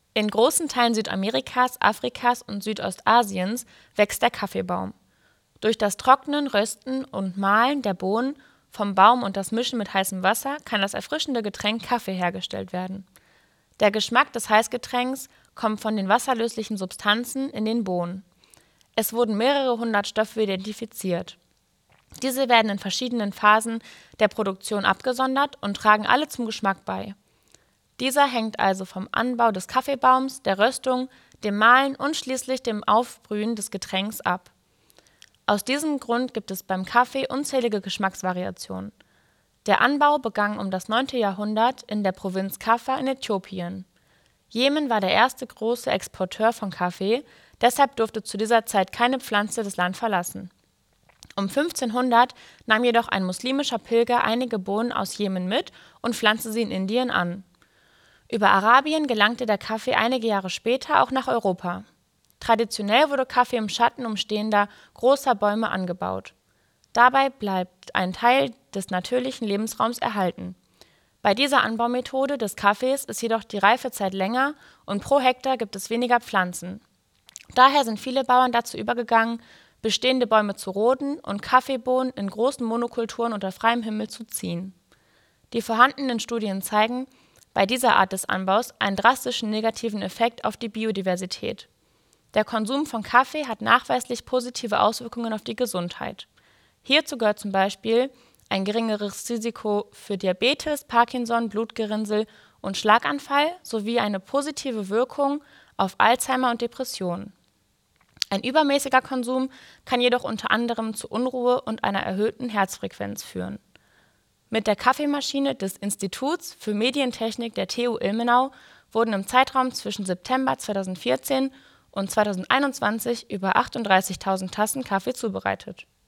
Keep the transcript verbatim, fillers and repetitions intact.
In großen Teilen Südamerikas, Afrikas und Südostasiens wächst der Kaffeebaum. Durch das Trocknen, Rösten und Mahlen der Bohnen vom Baum und das Mischen mit heißem Wasser kann das erfrischende Getränk Kaffee hergestellt werden. Der Geschmack des Heißgetränks kommt von den wasserlöslichen Substanzen in den Bohnen. Es wurden mehrere hundert Stoffe identifiziert. Diese werden in verschiedenen Phasen der Produktion abgesondert und tragen alle zum Geschmack bei. Dieser hängt also vom Anbau des Kaffeebaums, der Röstung, dem Mahlen und schließlich dem Aufbrühen des Getränks ab. Aus diesem Grund gibt es beim Kaffee unzählige Geschmacksvariationen. Der Anbau begann um das neunte Jahrhundert in der Provinz Kaffa in Äthiopien. Jemen war der erste große Exporteur von Kaffee, deshalb durfte zu dieser Zeit keine Pflanze das Land verlassen. Um fünfzehnhundert nahm jedoch ein muslimischer Pilger einige Bohnen aus Jemen mit und pflanzte sie in Indien an. Über Arabien gelangte der Kaffee einige Jahre später auch nach Europa. Traditionell wurde Kaffee im Schatten umstehender großer Bäume angebaut. Dabei bleibt ein Teil des natürlichen Lebensraums erhalten. Bei dieser Anbaumethode des Kaffees ist jedoch die Reifezeit länger und pro Hektar gibt es weniger Pflanzen. Daher sind viele Bauern dazu übergegangen, bestehende Bäume zu roden und Kaffeebohnen in großen Monokulturen unter freiem Himmel zu ziehen. Die vorhandenen Studien zeigen bei dieser Art des Anbaus einen drastischen negativen Effekt auf die Biodiversität. Der Konsum von Kaffee hat nachweislich positive Auswirkungen auf die Gesundheit. Hierzu gehört zum Beispiel ein geringeres Risiko für Diabetes, Parkinson, Blutgerinnsel und Schlaganfall sowie eine positive Wirkung auf Alzheimer und Depressionen. Ein übermäßiger Konsum kann jedoch unter anderem zu Unruhe und einer erhöhten Herzfrequenz führen. Mit der Kaffeemaschine des Instituts für Medientechnik der T U Ilmenau wurden im Zeitraum zwischen September zweitausendvierzehn und zweitausendeinundzwanzig über achtunddreißigtausend Tassen Kaffee zubereitet.